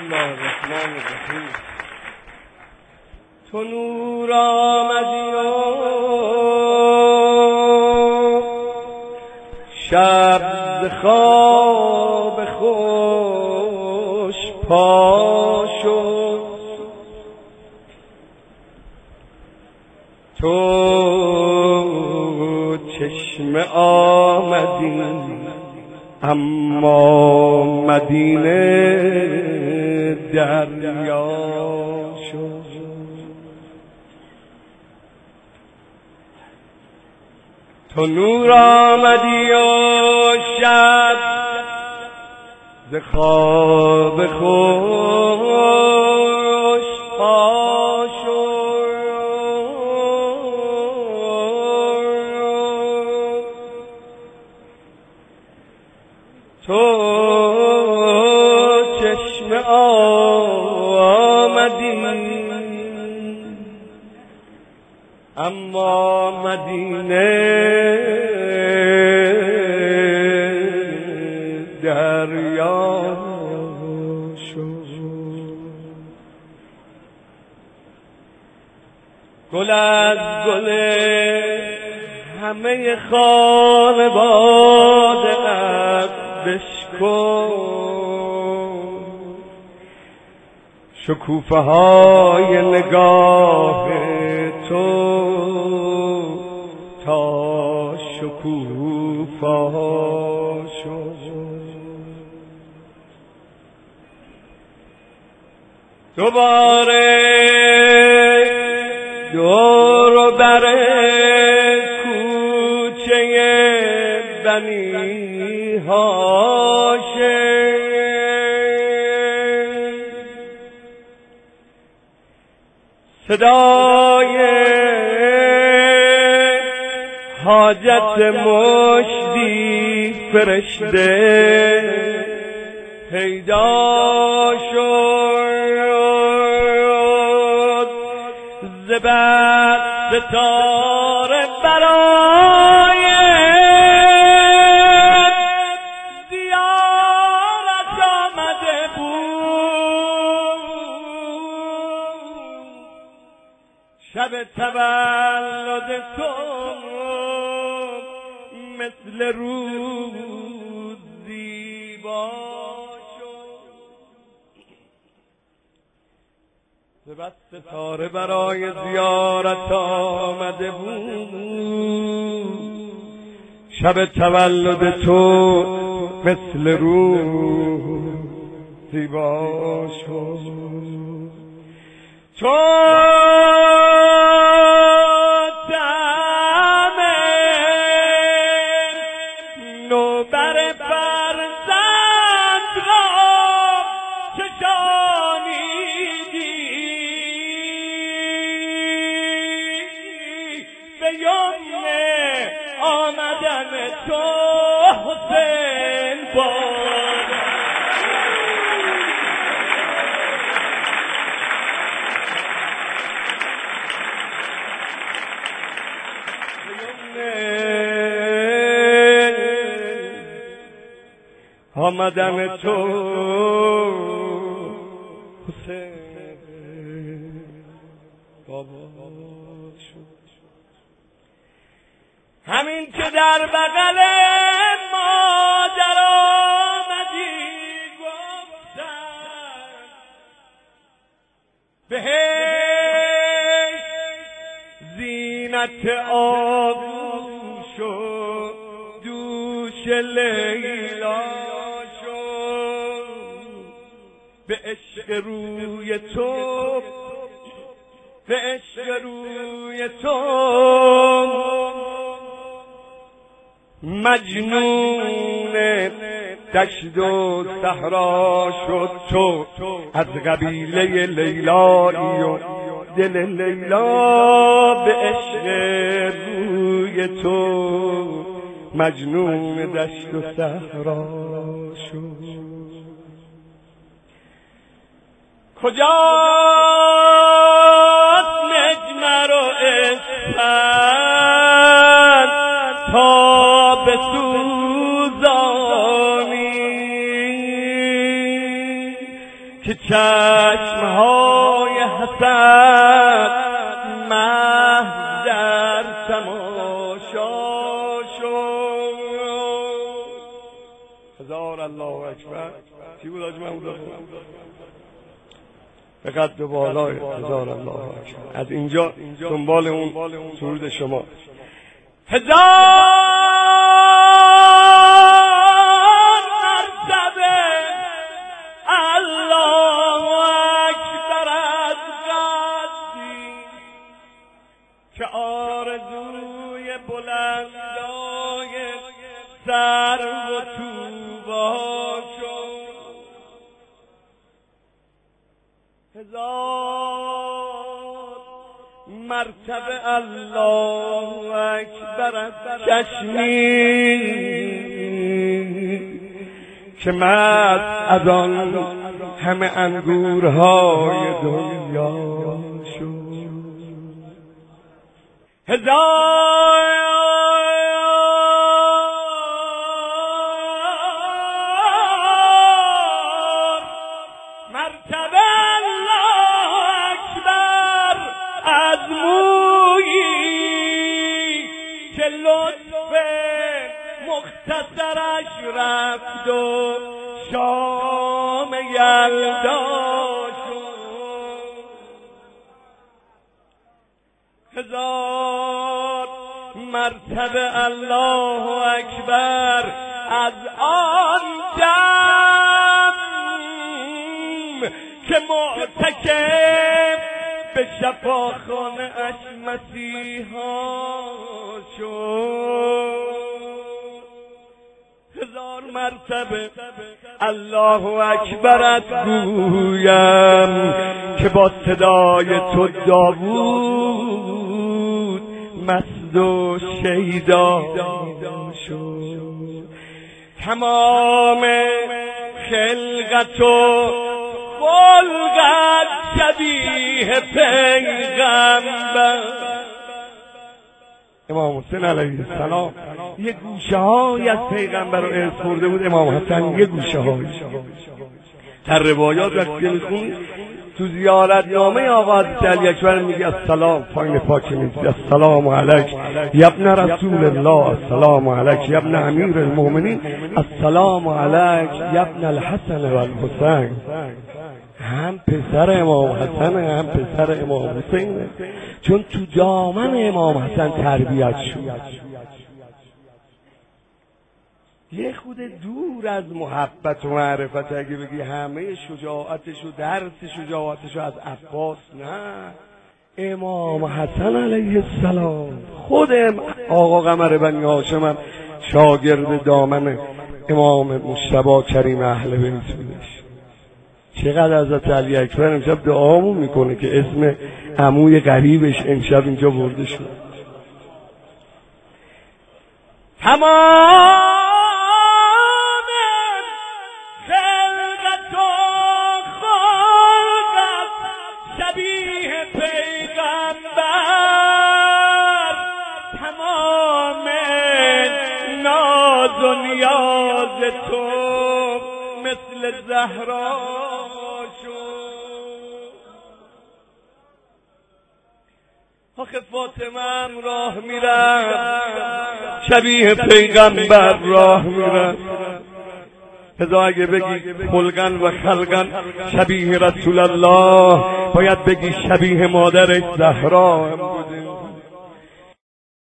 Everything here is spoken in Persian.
الله الرحمن الرحیم. تو نور آمدی و شب ز خواب خوش پا شد، تو چشمه آمدی اما مدینه دریا شد. تو نور آمدی و شب ز خواب خوش پا شد، تو چشمه آمدی اما مدینه دریا شد. گل از گل همه خانواده بشکن، شکوفه های نگاه تو تا شکوفه ها شد. دوباره دور و بر کوچه بنی هاشم صدای حاجت مشتی فرشته پیدا شد، زبر ستاره برای زیارت آمده بود. شب تولد تو مثل روز زیبا شد، بس ستاره برای زیارت آمده بود. شب تولد تو مثل روز زیبا شد. تو آمدن تو حسین باد آمدن تو حسین بابا شد. همین که در بغل مادر آمدی گفتن بهش زینت آغوش و دوش لیلا شد. به عشق روی تو، به عشق روی تو مجنون دشت و صحرا شد. تو از قبیله لیلایی و دل لیلا به عشق روی تو مجنون دشت و صحرا شد. کجاست مجمر و اسفند تا بسوزانی که چشمهای حسد محو در تماشا شد. هزار الله اکبر. چی بود حاج محمود؟ به قد بالای هزار الله اکبر. از اینجا دنبال اون سرود شما. هزار مرتبه الله اکبر از قدری که آرزوی بلندای سرو و طوبا شد. هزار مرتبه الله اکبر از چشمی که مست از آن همه انگورهای دنیا شد. هزار مرتبه الله اکبر از مویی که لطف مختصرش رفت و شام یلدا شد. هزار مرتبه الله اکبر از آن دم که معتکف به شفاخانه اش مسیحا شد. هزار مرتبه الله اکبرت گویم که با صدای تو داوود مسد و شیدا شد. تمام خلقت و خلقت شبیه پیغمبر امام حسین علیه السلام یه گوشه های از پیغمبر رو ارث برده بود. امام حسن یه گوشه های در روایات وقتی میخونی تو زیارتنامه آقا حضرت علی اکبر میگه السلام پایین پاک میگه السلام علیک یبن رسول الله، السلام علیک یبن امیر المؤمنین، السلام علیک یبن الحسن و الحسین. هم پسر امام حسن هم پسر امام حسین، چون تو دامن امام حسن تربیت شد. یه خود دور از محبت و معرفت اگه بگی همه شجاعتش و درس شجاعتش از عباس، نه، امام حسن علیه السلام. خود آقا قمر بنی هاشم هم شاگرد دامن امام مجتبی کریم اهل بیت بودش. چقدر حضرت علی اکبر امشب دعامون میکنه که اسم عموی قریبش امشب اینجا برده شد. تمام خلقت و خلقت شبیه پیغمبر، تمام ناز و نیاز تو مثل زهرا آخه فاطمه راه میرفت شبیه پیغمبر راه میرفت. پس اگه بگی خلقن و خلقن شبیه رسول الله باید بگی شبیه مادرش زهرا هم بوده.